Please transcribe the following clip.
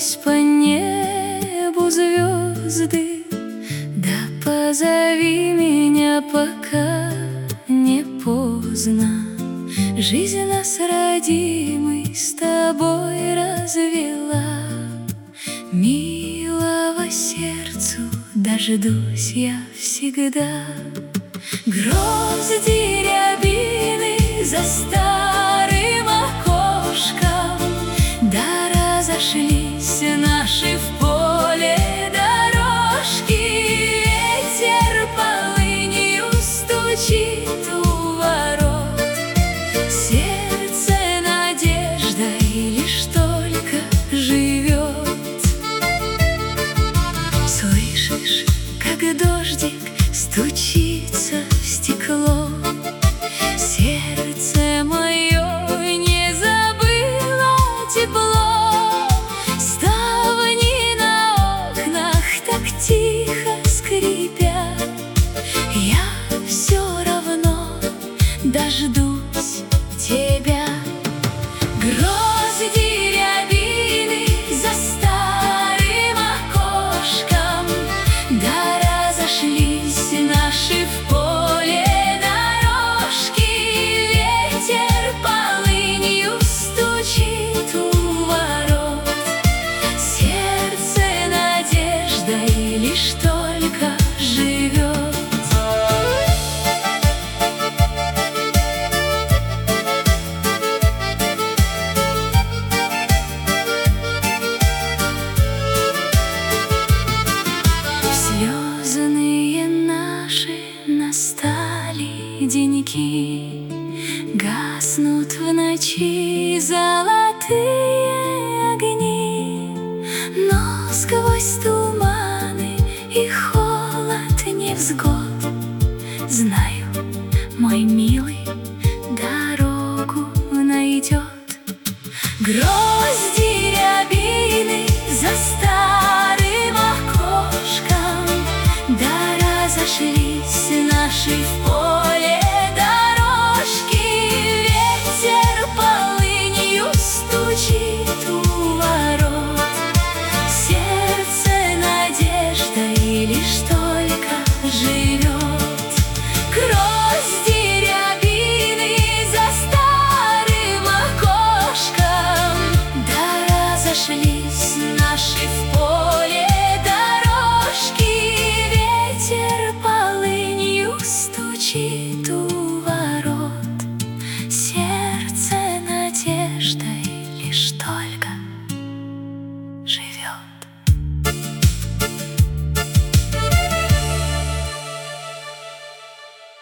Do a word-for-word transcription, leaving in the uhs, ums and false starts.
Разлетелись по небу звезды, да позови меня, пока не поздно. Жизнь нас, родимый, с тобой развела. Милого сердцу дождусь я всегда. Грозди рябины за старым окошком, да разошлись наши в поле дорожки. Ветер полынью стучит у ворот, сердце надеждой лишь только живет. Слышишь, как дождик стучится в стекло? Сердце мое не забыло тепло. Ставни на окнах так тихо скрипят, я все равно дождусь тебя. Грозди рябины за старым окошком, да разошлись наши в поле дорожки. Ветер полынью стучит у ворот, сердце надеждой лишь только живет. Звездные наши настали деньки, гаснут в ночи золотые огни. Но сквозь туманы и холод невзгод знаю, мой милый дорогу найдет. Грозди рябины за старым окошком, да разошлись наши в поле дорожки. Ветер полынью стучит у ворот, сердце надеждой лишь только живет. Грозди рябины за старым окошком, да разошлись наши в поле